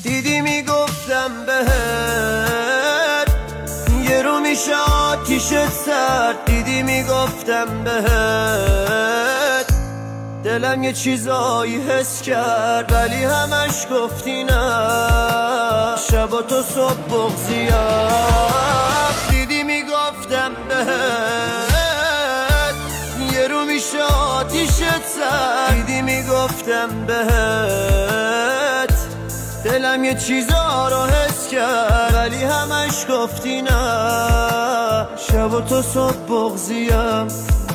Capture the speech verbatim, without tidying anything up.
دیدی میگفتم بهت یه رو میشه آتیشت سرد، دیدی میگفتم بهت دلم یه چیزایی حس کرد، ولی همش گفتی نه، شبا تو صبح بغضیم. دیدی میگفتم بهت یه رو میشه آتیشت سرد، دیدی میگفتم بهت دلم یه چیزا رو حس کرد، ولی همش گفتی نه، شب و تو صبح بغضیم.